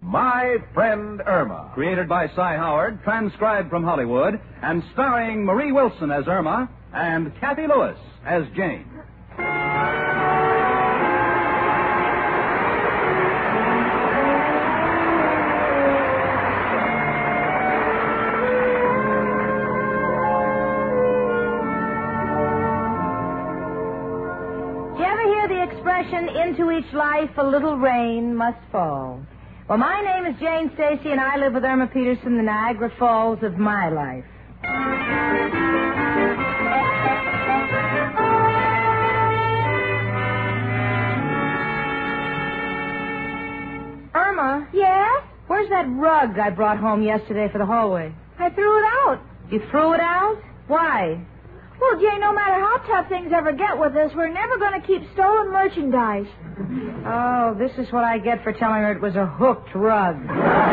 My Friend Irma. Created by Cy Howard, transcribed from Hollywood, and starring Marie Wilson as Irma and Kathy Lewis as Jane. Into each life a little rain must fall. Well, my name is Jane Stacy, and I live with Irma Peterson, the Niagara Falls of my life. Irma? Yes? Where's that rug I brought home yesterday for the hallway? I threw it out. You threw it out? Why? Well, Jane, no matter how tough things ever get with us, we're never going to keep stolen merchandise. Oh, this is what I get for telling her it was a hooked rug. Oh.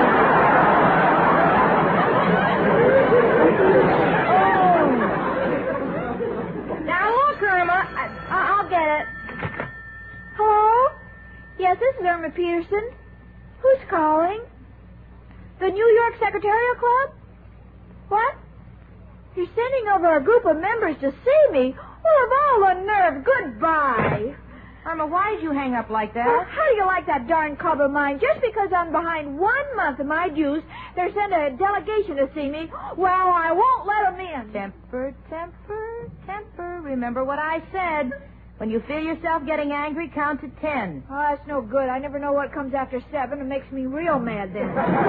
Now, look, Irma. I'll get it. Hello? Yes, this is Irma Peterson. Who's calling? The New York Secretarial Club? What? You're sending over a group of members to see me? Well, of all the nerve, goodbye. Irma, why did you hang up like that? Well, how do you like that darn club of mine? Just because I'm behind 1 month of my dues, they're sending a delegation to see me. Well, I won't let them in. Temper, temper, temper. Remember what I said. When you feel yourself getting angry, count to 10. Oh, that's no good. I never know what comes after 7. It makes me real mad then.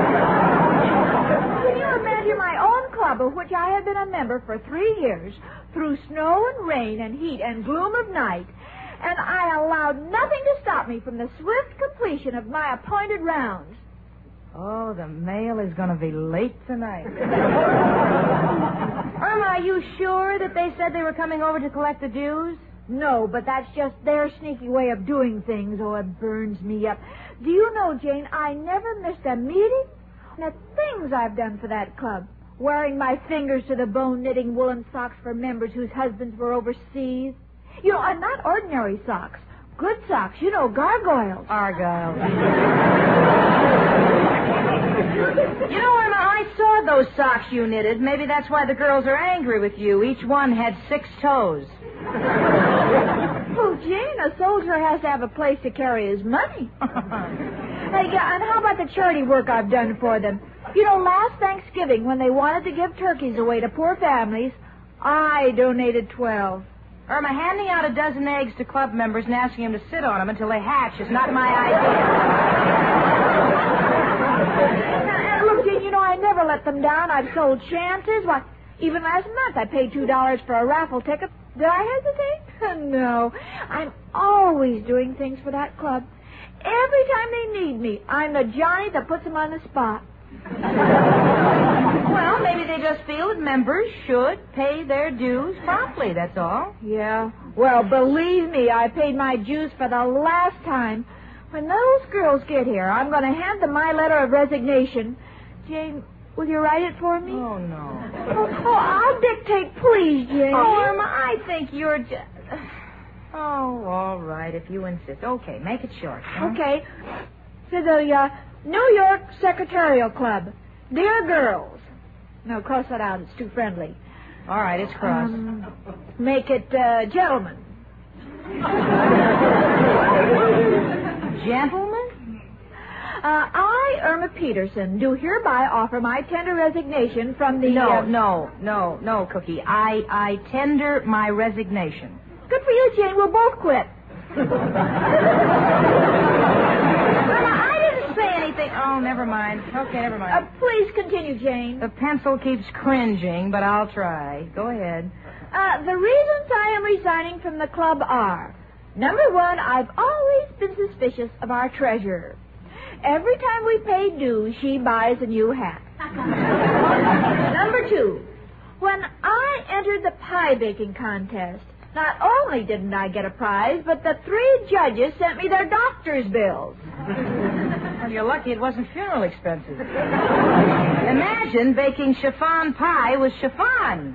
Can you imagine my own club, of which I have been a member for 3 years, through snow and rain and heat and gloom of night, and I allowed nothing to stop me from the swift completion of my appointed rounds? Oh, the mail is going to be late tonight. Irma, are you sure that they said they were coming over to collect the dues? No, but that's just their sneaky way of doing things. Oh, it burns me up. Do you know, Jane, I never missed a meeting? The things I've done for that club. Wearing my fingers to the bone, knitting woolen socks for members whose husbands were overseas. You know, and not ordinary socks. Good socks, you know, gargoyles. Argyle. You know, Irma, I saw those socks you knitted. Maybe that's why the girls are angry with you. Each one had 6 toes. Oh, Jane, a soldier has to have a place to carry his money. Hey, and how about the charity work I've done for them? You know, last Thanksgiving, when they wanted to give turkeys away to poor families, I donated 12. Irma, handing out a dozen eggs to club members and asking them to sit on them until they hatch is not my idea. And look, Jane, you know, I never let them down. I've sold chances. Why, even last month I paid $2 for a raffle ticket. Did I hesitate? No. I'm always doing things for that club. Every time they need me, I'm the Johnny that puts them on the spot. Well, maybe they just feel that members should pay their dues promptly, that's all. Yeah. Well, believe me, I paid my dues for the last time. When those girls get here, I'm going to hand them my letter of resignation. Jane, will you write it for me? Oh, no. Oh, I'll dictate, please, Jane. Oh, Irma, I think you're just... Oh, all right, if you insist. Okay, make it short. Huh? Okay. To the New York Secretarial Club. Dear girls. No, cross that out. It's too friendly. All right, it's crossed. Make it gentlemen. Gentlemen? I, Irma Peterson, do hereby offer my tender resignation from the... No, Cookie. I tender my resignation. Good for you, Jane. We'll both quit. I didn't say anything. Oh, never mind. Okay, never mind. Please continue, Jane. The pencil keeps cringing, but I'll try. Go ahead. The reasons I am resigning from the club are... Number 1, I've always been suspicious of our treasurer. Every time we pay dues, she buys a new hat. Number 2, when I entered the pie baking contest, not only didn't I get a prize, but the 3 judges sent me their doctor's bills. Well, you're lucky it wasn't funeral expenses. Imagine baking chiffon pie with chiffon.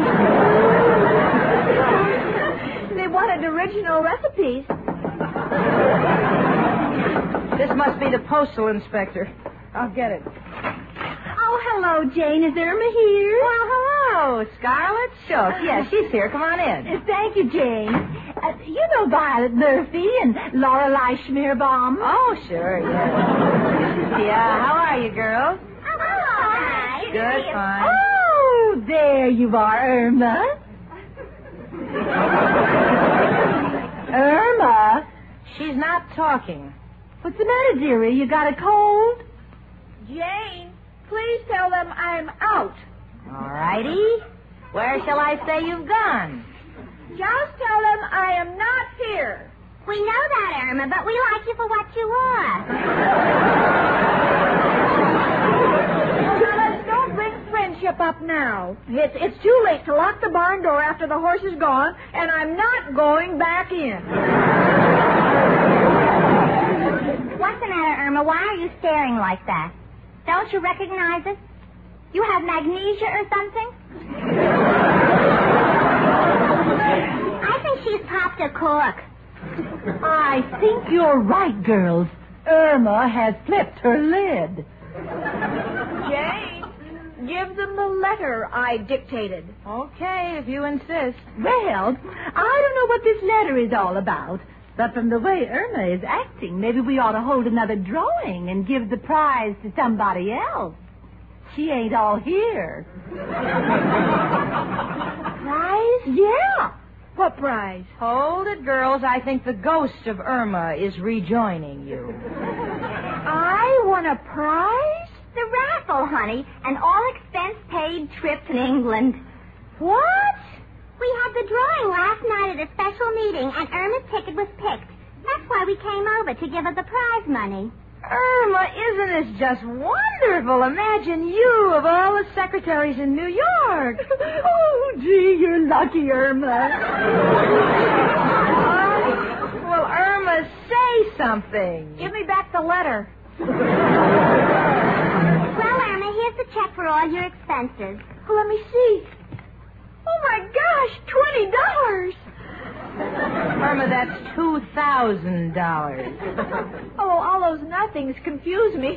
They wanted original recipes. This must be the postal inspector. I'll get it. Oh, hello, Jane. Is Irma here? Well, hello, Scarlett Schultz. Yes, she's here. Come on in. Thank you, Jane. You know Violet Murphy and Lorelei Schmierbaum. Oh, sure, yes. Yeah, how are you, girls? Hi. Good, fine. Oh, there you are, Irma. Irma? She's not talking. What's the matter, dearie? You got a cold? Jane, please tell them I'm out. All righty. Where shall I say you've gone? Just tell them I am not here. We know that, Irma, but we like you for what you are. Now, let's don't bring friendship up now. It's too late to lock the barn door after the horse is gone, and I'm not going back in. What's the matter, Irma? Why are you staring like that? Don't you recognize us? You have magnesia or something? I think she's popped a cork. I think you're right, girls. Irma has flipped her lid. Jane, give them the letter I dictated. Okay, if you insist. Well, I don't know what this letter is all about. But from the way Irma is acting, maybe we ought to hold another drawing and give the prize to somebody else. She ain't all here. Prize? Yeah. What prize? Hold it, girls. I think the ghost of Irma is rejoining you. I won a prize? The raffle, honey. An all-expense-paid trip to England. What? We had the drawing last night at a special meeting, and Irma's ticket was picked. That's why we came over to give her the prize money. Irma, isn't this just wonderful? Imagine you of all the secretaries in New York. Oh, gee, you're lucky, Irma. Well, Irma, say something. Give me back the letter. Well, Irma, here's the check for all your expenses. Well, let me see. Oh, my gosh, $20. Irma, that's $2,000. Oh, all those nothings confuse me.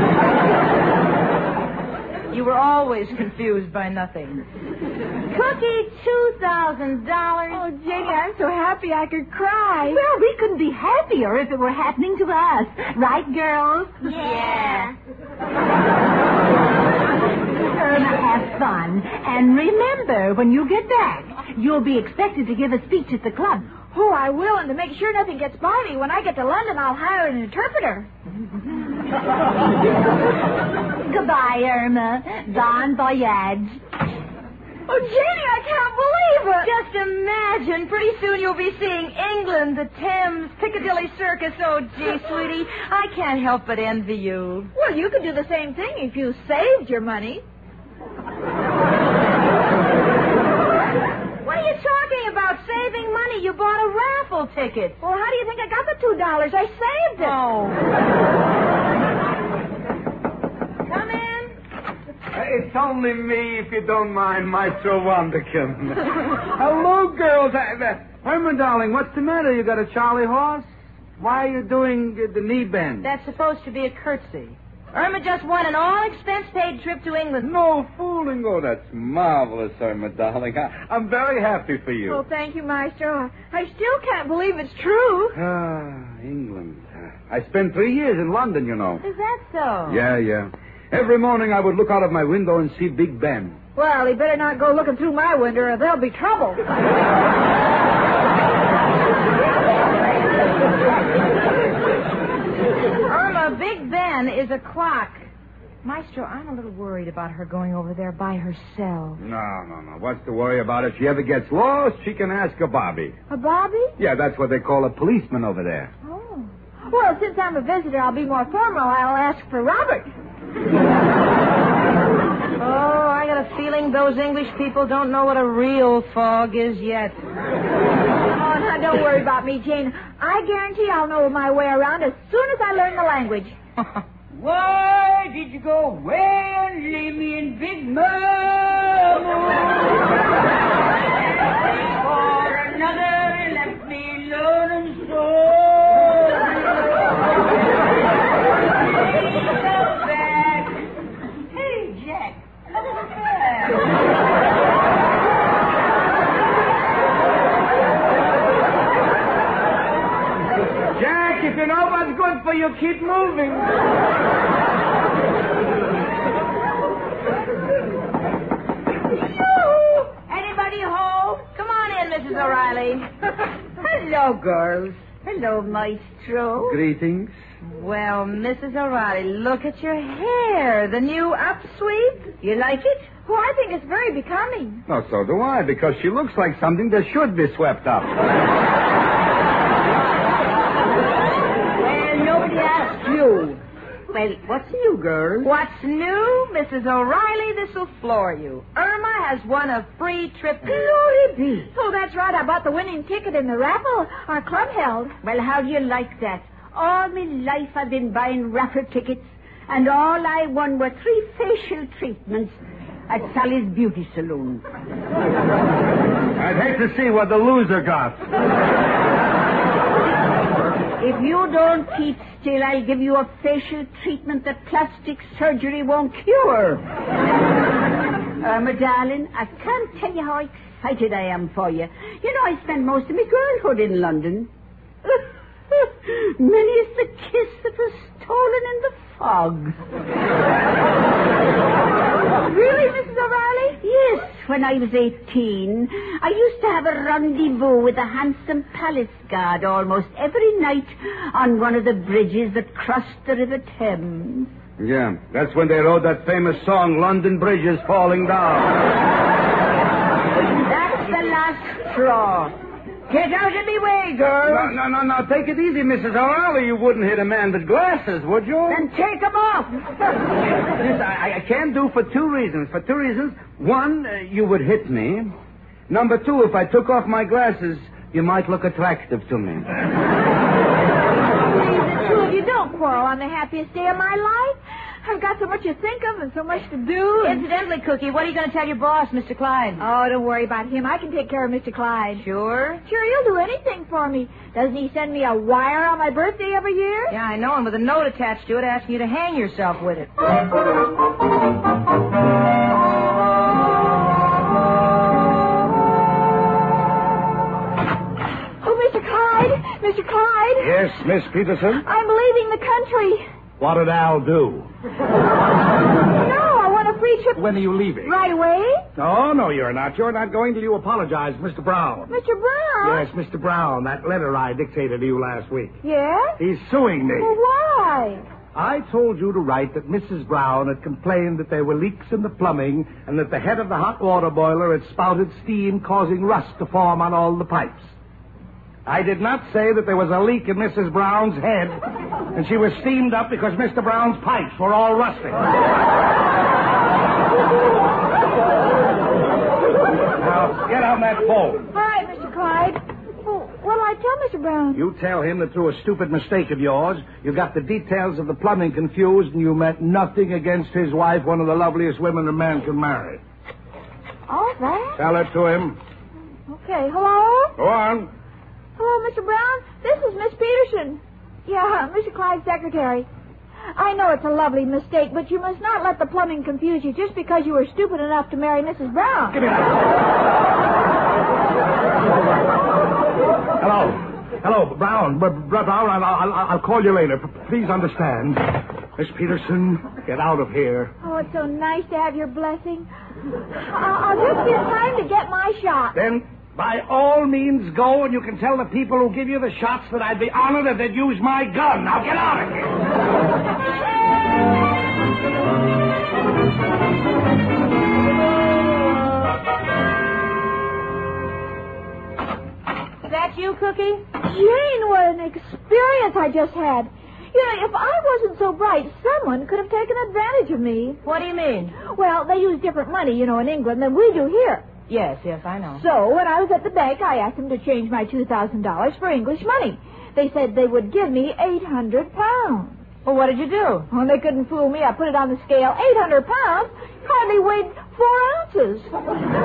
You were always confused by nothing. Cookie, $2,000. Oh, Janie, I'm so happy I could cry. Well, we couldn't be happier if it were happening to us. Right, girls? Yeah. Irma, have fun. And remember, when you get back, you'll be expected to give a speech at the club. Oh, I will, and to make sure nothing gets by me, when I get to London, I'll hire an interpreter. Goodbye, Irma. Bon voyage. Oh, Janie, I can't believe it. Just imagine. Pretty soon you'll be seeing England, the Thames, Piccadilly Circus. Oh, gee, sweetie, I can't help but envy you. Well, you could do the same thing if you saved your money. What are you talking about? Saving money? You bought a raffle ticket. Well, how do you think I got the $2? I saved it. Oh. Come in. It's only me, if you don't mind, Maestro Wonderkin. Hello, girls. Irma, darling, what's the matter? You got a Charlie horse? Why are you doing the knee bend? That's supposed to be a curtsy. Irma just won an all-expense-paid trip to England. No fooling. Oh, that's marvelous, Irma, darling. I'm very happy for you. Oh, thank you, Maestro. I still can't believe it's true. England. I spent 3 years in London, you know. Is that so? Yeah. Every morning I would look out of my window and see Big Ben. Well, he better not go looking through my window or there'll be trouble. Irma, Big Ben is a clock. Maestro, I'm a little worried about her going over there by herself. No. What's to worry about? If she ever gets lost, she can ask a Bobby. A Bobby? Yeah, that's what they call a policeman over there. Oh. Well, since I'm a visitor, I'll be more formal. I'll ask for Robert. Oh, I got a feeling those English people don't know what a real fog is yet. Oh, now, don't worry about me, Jane. I guarantee I'll know my way around as soon as I learn the language. Why did you go away and leave me in big mud? For another left me alone and so. So bad. you keep moving. Anybody home? Come on in, Mrs. O'Reilly. Hello, girls. Hello, Maestro. Greetings. Well, Mrs. O'Reilly, look at your hair. The new upsweep. You like it? Oh, I think it's very becoming. Oh, so do I, because she looks like something that should be swept up. Well, nobody asked you. Well, what's new, girls? What's new, Mrs. O'Reilly? This'll floor you. Irma has won a free trip. Glory be. Oh, that's right. I bought the winning ticket in the raffle our club held. Well, how do you like that? All my life I've been buying raffle tickets, and all I won were 3 facial treatments at Sally's Beauty Saloon. I'd hate to see what the loser got. If you don't keep still, I'll give you a facial treatment that plastic surgery won't cure. Irma, darling, I can't tell you how excited I am for you. You know, I spent most of my girlhood in London. Many is the kiss that was stolen in the fog. Really, Mrs. O'Reilly? Yes, when I was 18, I used to have a rendezvous with a handsome palace guard almost every night on one of the bridges that crossed the River Thames. Yeah, that's when they wrote that famous song, London Bridge is Falling Down. That's the last straw. Get out of my way, girl. No. Take it easy, Mrs. O'Reilly. You wouldn't hit a man with glasses, would you? Then take them off. Yes, I can't do for 2 reasons. For 2 reasons. 1, you would hit me. Number 2, if I took off my glasses, you might look attractive to me. Please, the two of you don't quarrel on the happiest day of my life. I've got so much to think of and so much to do. Incidentally, Cookie, what are you going to tell your boss, Mr. Clyde? Oh, don't worry about him. I can take care of Mr. Clyde. Sure? Sure, he'll do anything for me. Doesn't he send me a wire on my birthday every year? Yeah, I know, and with a note attached to it asking you to hang yourself with it. Oh, Mr. Clyde! Mr. Clyde! Yes, Miss Peterson? I'm leaving the country. What did Al do? No, I want a free trip When are you leaving? right away. No, you're not. You're not going till you apologize, Mr. Brown. Mr. Brown? Yes, Mr. Brown, that letter I dictated to you last week. Yes? He's suing me. Well, why? I told you to write that Mrs. Brown had complained that there were leaks in the plumbing and that the head of the hot water boiler had spouted steam, causing rust to form on all the pipes. I did not say that there was a leak in Mrs. Brown's head and she was steamed up because Mr. Brown's pipes were all rusting. Now, get on that phone. All right, Mr. Clyde. Oh, what'll I tell Mr. Brown? You tell him that through a stupid mistake of yours, you got the details of the plumbing confused and you meant nothing against his wife, one of the loveliest women a man can marry. All that? Tell it to him. Okay, hello? Go on. Hello, Mr. Brown. This is Miss Peterson. Yeah, Mr. Clyde's secretary. I know it's a lovely mistake, but you must not let the plumbing confuse you just because you were stupid enough to marry Mrs. Brown. Give me that. Hello, Brown. Brown, I'll call you later. Please understand. Miss Peterson, get out of here. Oh, it's so nice to have your blessing. I'll just be in time to get my shot. Then, by all means, go, and you can tell the people who give you the shots that I'd be honored if they'd use my gun. Now, get out of here. Is that you, Cookie? Jane, what an experience I just had. You know, if I wasn't so bright, someone could have taken advantage of me. What do you mean? Well, they use different money, you know, in England than we do here. Yes, I know. So, when I was at the bank, I asked them to change my $2,000 for English money. They said they would give me 800 pounds. Well, what did you do? Oh, they couldn't fool me. I put it on the scale. 800 pounds hardly weighed 4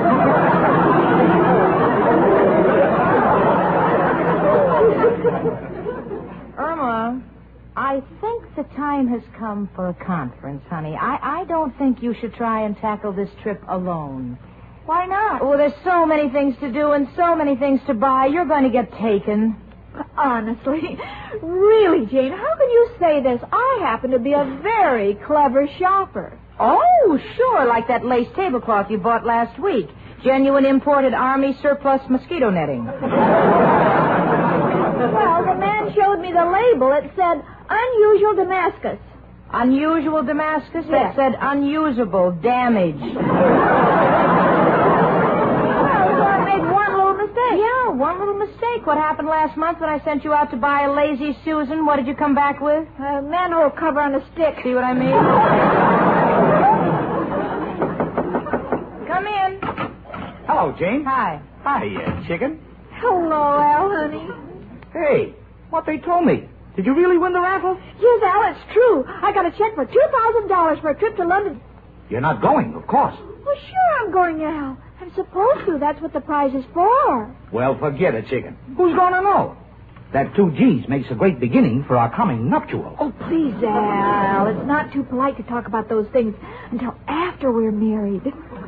ounces. Irma, I think the time has come for a conference, honey. I don't think you should try and tackle this trip alone. Why not? Well, there's so many things to do and so many things to buy. You're going to get taken. honestly. Really, Jane, how can you say this? I happen to be a very clever shopper. Oh, sure, like that lace tablecloth you bought last week. Genuine imported Army surplus mosquito netting. Well, the man showed me the label. It said, unusual Damascus. Unusual Damascus? That Yes. said unusable, damaged. Well, so I made one little mistake. Yeah, one little mistake. What happened last month when I sent you out to buy a Lazy Susan? What did you come back with? A manhole cover on a stick. See what I mean? Come in. Hello, Jane. Hi. Hi, chicken. Hello, Al, honey. Hey, what they told me. Did you really win the raffle? Yes, Al, it's true. I got a check for $2,000 for a trip to London. You're not going, of course. Well, sure I'm going, Al. I'm supposed to. That's what the prize is for. Well, forget it, chicken. Who's going to know? That 2 G's makes a great beginning for our coming nuptials. Oh, please, Al. It's not too polite to talk about those things until after we're married.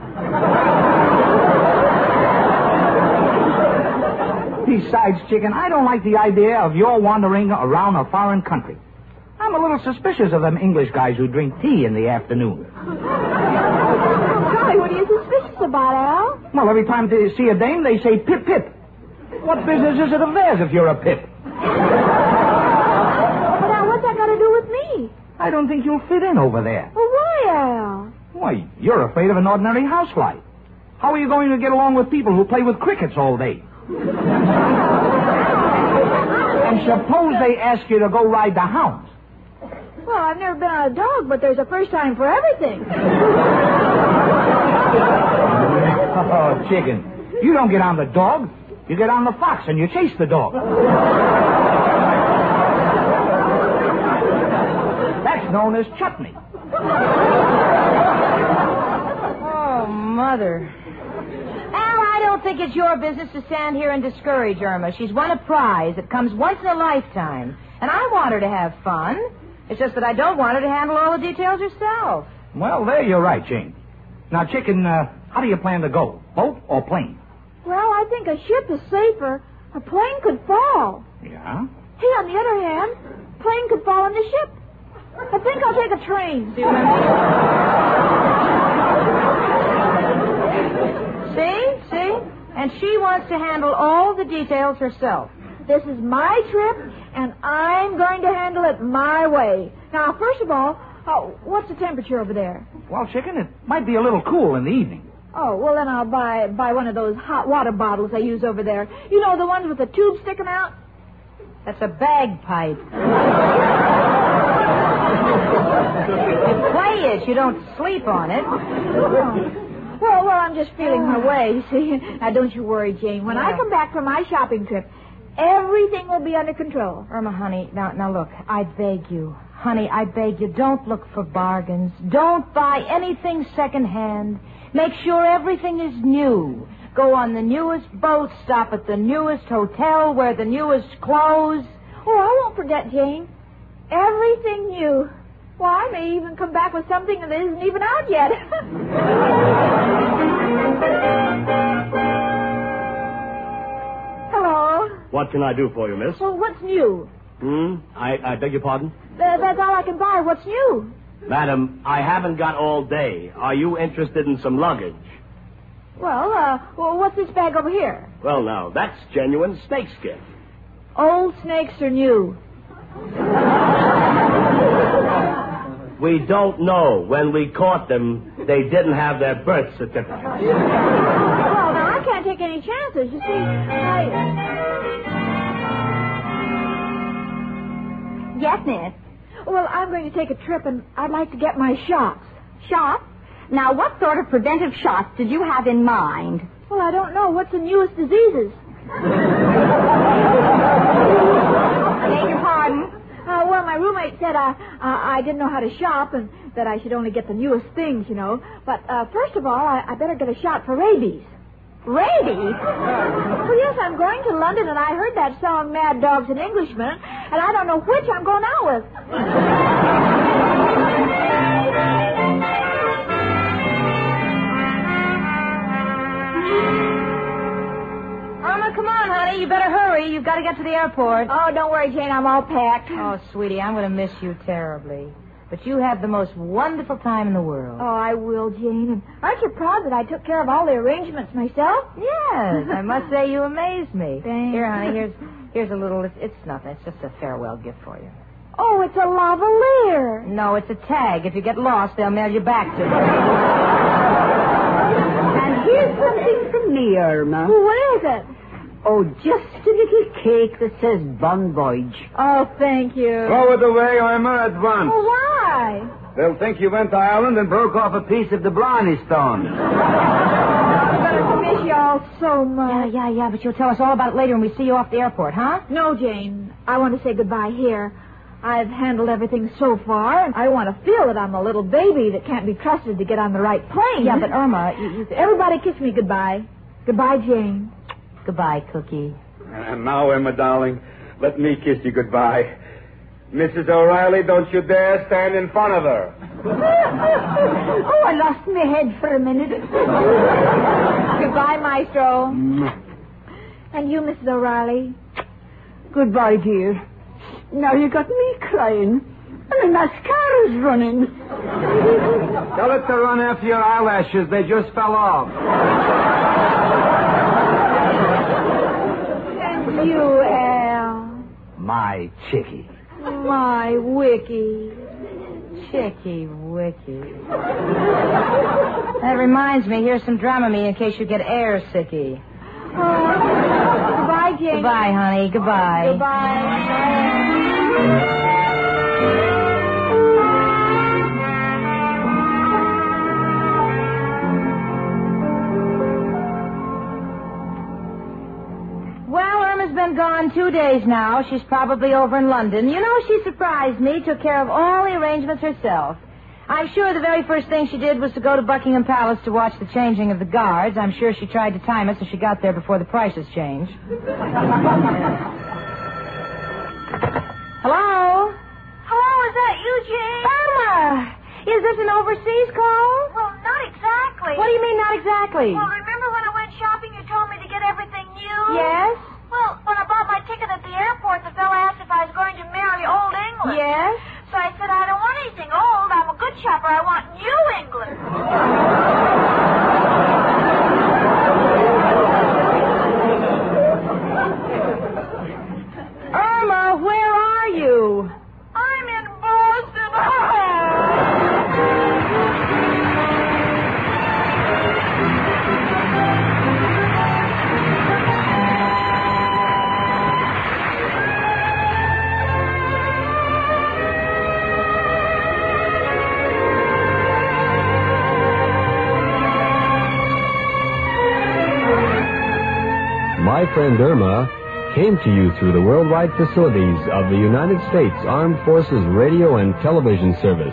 Besides, chicken, I don't like the idea of your wandering around a foreign country. I'm a little suspicious of them English guys who drink tea in the afternoon. Golly, what are you suspicious about, Al? Well, every time they see a dame, they say pip, pip. What business is it of theirs if you're a pip? But, Al, what's that got to do with me? I don't think you'll fit in over there. Well, why, Al? Why, you're afraid of an ordinary housefly. How are you going to get along with people who play with crickets all day? And suppose they ask you to go ride the hounds. Well, I've never been on a dog, but there's a first time for everything. Oh, chicken. You don't get on the dog. You get on the fox and you chase the dog. That's known as chutney. Oh, Mother. Al, I don't think it's your business to stand here and discourage Irma. She's won a prize that comes once in a lifetime. And I want her to have fun. It's just that I don't want her to handle all the details herself. Well, there you're right, Jane. Now, chicken, how do you plan to go? Boat or plane? Well, I think a ship is safer. A plane could fall. Yeah? Hey, on the other hand, plane could fall on the ship. I think I'll take a train. See what I mean? See? And she wants to handle all the details herself. This is my trip, and I'm going to handle it my way. Now, first of all, what's the temperature over there? Well, chicken, it might be a little cool in the evening. Oh, well, then I'll buy one of those hot water bottles they use over there. You know, the ones with the tube sticking out? That's a bagpipe. You play it. You don't sleep on it. Well, I'm just feeling my way, you see. Now, don't you worry, Jane. When I Yeah. come back from my shopping trip, everything will be under control. Irma, honey, now look, I beg you. Honey, I beg you, don't look for bargains. Don't buy anything secondhand. Make sure everything is new. Go on the newest boat, stop at the newest hotel, wear the newest clothes. Oh, I won't forget, Jane. Everything new. Well, I may even come back with something that isn't even out yet. Hello. What can I do for you, miss? Well, what's new? I beg your pardon? That's all I can buy. What's new? Madam, I haven't got all day. Are you interested in some luggage? Well, what's this bag over here? Well, now, that's genuine snakeskin. Old snakes are new. We don't know. When we caught them, they didn't have their birth certificates. Well, now, I can't take any chances. You see, Yes, miss. Well, I'm going to take a trip, and I'd like to get my shots. Shots? Now, what sort of preventive shots did you have in mind? Well, I don't know. What's the newest diseases? I beg your pardon? Well, my roommate said I didn't know how to shop and that I should only get the newest things, you know. But first of all, I better get a shot for rabies. Rabies? Well, yes, I'm going to London, and I heard that song, Mad Dogs and Englishmen, and I don't know which I'm going out with. Irma, come on, honey. You better hurry. You've got to get to the airport. Oh, don't worry, Jane. I'm all packed. Oh, sweetie, I'm going to miss you terribly. But you have the most wonderful time in the world. Oh, I will, Jane. And aren't you proud that I took care of all the arrangements myself? Yes, I must say you amaze me. Thanks. Here, honey, here's a little... It's nothing. It's just a farewell gift for you. Oh, it's a lavalier. No, it's a tag. If you get lost, they'll mail you back to you. And here's something from me, Irma. What is it? Oh, just a little cake that says Bon Voyage. Oh, thank you. Throw it away, Irma, at once. Oh, why? They'll think you went to Ireland and broke off a piece of the Blarney Stone. I'm going to miss you all so much. Yeah, but you'll tell us all about it later when we see you off the airport, huh? No, Jane. I want to say goodbye here. I've handled everything so far, and I want to feel that I'm a little baby that can't be trusted to get on the right plane. Yeah, but Irma, Everybody kiss me goodbye. Goodbye, Jane. Goodbye, Cookie. And now, Emma, darling, let me kiss you goodbye. Mrs. O'Reilly, don't you dare stand in front of her. Oh, I lost my head for a minute. Goodbye, Maestro. And you, Mrs. O'Reilly. Goodbye, dear. Now you got me crying. And my mascara's running. Tell it to run after your eyelashes. They just fell off. And you, Al. My chickie. My Wiki. Chicky Wicky. That reminds me, here's some Dramamine in case you get air sicky. Goodbye, Jane. Goodbye, honey. Goodbye. Goodbye. Well, Irma's been gone 2 days now. She's probably over in London. You know, she surprised me, took care of all the arrangements herself. I'm sure the very first thing she did was to go to Buckingham Palace to watch the changing of the guards. I'm sure she tried to time it so she got there before the prices changed. Hello? Hello, is that you, Jane? Irma! Is this an overseas call? Well, not exactly. What do you mean, not exactly? Well, remember when I went shopping, you told me to get everything new? Yes? Well, when I bought my ticket at the airport, the fellow asked if I was going to marry Old England. Yes? So I said, I don't want anything old. I'm a good shopper. I want New England. Irma, where are you? I'm in Boston. My Friend Irma came to you through the worldwide facilities of the United States Armed Forces Radio and Television Service.